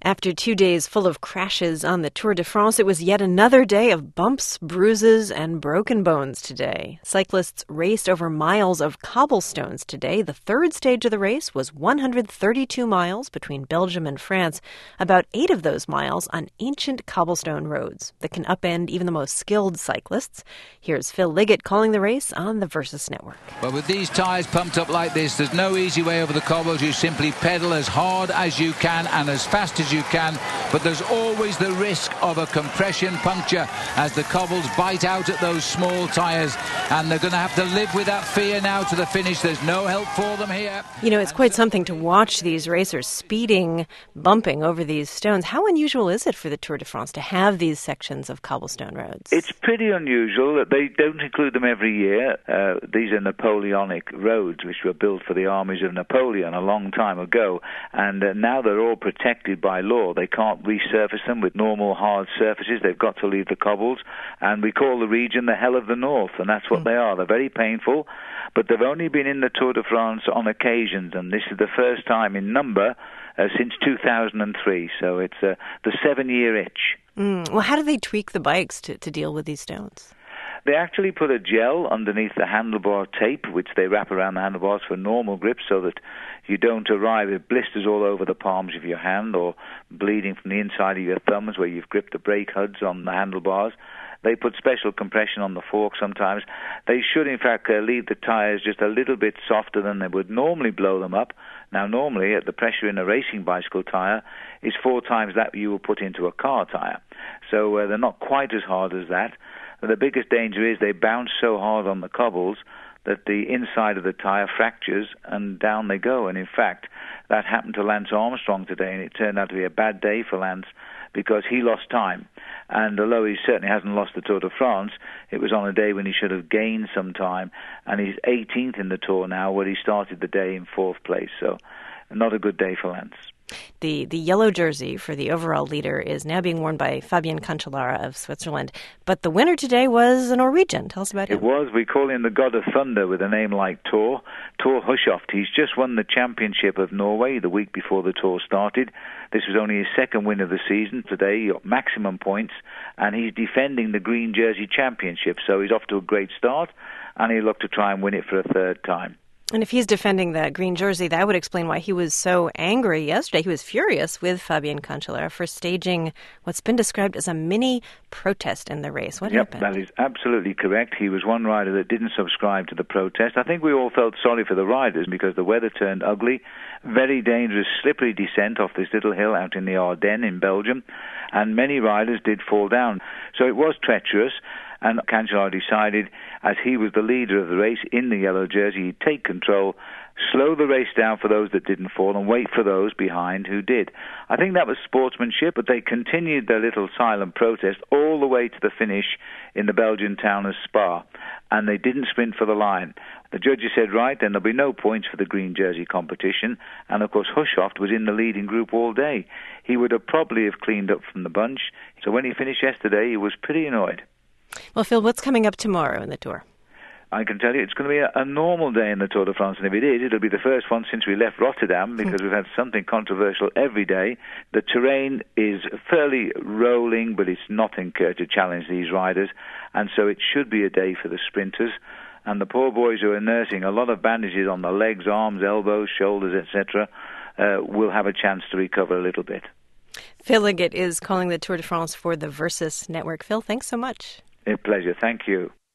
After 2 days full of crashes on the Tour de France, it was yet another day of bumps, bruises, and broken bones today. Cyclists raced over miles of cobblestones today. The third stage of the race was 132 miles between Belgium and France, about 8 of those miles on ancient cobblestone roads that can upend even the most skilled cyclists. Here's Phil Liggett calling the race on the Versus Network. But with these tyres pumped up like this, there's no easy way over the cobbles. You simply pedal as hard as you can and as fast as you can, but there's always the risk of a compression puncture as the cobbles bite out at those small tyres, and they're going to have to live with that fear now to the finish. There's no help for them here. You know, it's quite something to watch these racers speeding, bumping over these stones. How unusual is it for the Tour de France to have these sections of cobblestone roads? It's pretty unusual. They don't include them every year. These are Napoleonic roads, which were built for the armies of Napoleon a long time ago, and now they're all protected by law. They can't resurface them with normal hard surfaces. They've got to leave the cobbles, and we call the region the Hell of the North, and that's what they are. They're very painful, but they've only been in the Tour de France on occasions, and this is the first time in number since 2003, so it's the 7-year itch. Well, how do they tweak the bikes to deal with these stones? They actually put a gel underneath the handlebar tape, which they wrap around the handlebars for normal grip, so that you don't arrive with blisters all over the palms of your hand or bleeding from the inside of your thumbs where you've gripped the brake hoods on the handlebars. They put special compression on the fork sometimes. They should, in fact, leave the tyres just a little bit softer than they would normally blow them up. Now, normally, the pressure in a racing bicycle tyre is 4 times that you will put into a car tyre. So they're not quite as hard as that. The biggest danger is they bounce so hard on the cobbles that the inside of the tyre fractures and down they go. And in fact, that happened to Lance Armstrong today, and it turned out to be a bad day for Lance because he lost time. And although he certainly hasn't lost the Tour de France, it was on a day when he should have gained some time, and he's 18th in the Tour now, where he started the day in 4th place. So not a good day for Lance. The yellow jersey for the overall leader is now being worn by Fabian Cancellara of Switzerland. But the winner today was a Norwegian. Tell us about him. It was. We call him the God of Thunder with a name like Thor Hushovd. He's just won the championship of Norway the week before the Tour started. This was only his second win of the season. Today he got maximum points, and he's defending the Green Jersey Championship. So he's off to a great start, and he'll look to try and win it for a third time. And if he's defending the green jersey, that would explain why he was so angry yesterday. He was furious with Fabian Cancellara for staging what's been described as a mini protest in the race. What happened? That is absolutely correct. He was one rider that didn't subscribe to the protest. I think we all felt sorry for the riders because the weather turned ugly. Very dangerous, slippery descent off this little hill out in the Ardennes in Belgium. And many riders did fall down. So it was treacherous. And Cancellara decided, as he was the leader of the race in the yellow jersey, he'd take control, slow the race down for those that didn't fall, and wait for those behind who did. I think that was sportsmanship, but they continued their little silent protest all the way to the finish in the Belgian town of Spa, and they didn't sprint for the line. The judges said, right, then there'll be no points for the green jersey competition, and of course Hushovd was in the leading group all day. He would have probably have cleaned up from the bunch, so when he finished yesterday, he was pretty annoyed. Well, Phil, what's coming up tomorrow in the Tour? I can tell you it's going to be a normal day in the Tour de France, and if it is, it'll be the first one since we left Rotterdam, because we've had something controversial every day. The terrain is fairly rolling, but it's nothing to challenge these riders, and so it should be a day for the sprinters. And the poor boys who are nursing a lot of bandages on the legs, arms, elbows, shoulders, etc., will have a chance to recover a little bit. Phil Liggett is calling the Tour de France for the Versus Network. Phil, thanks so much. A pleasure. Thank you.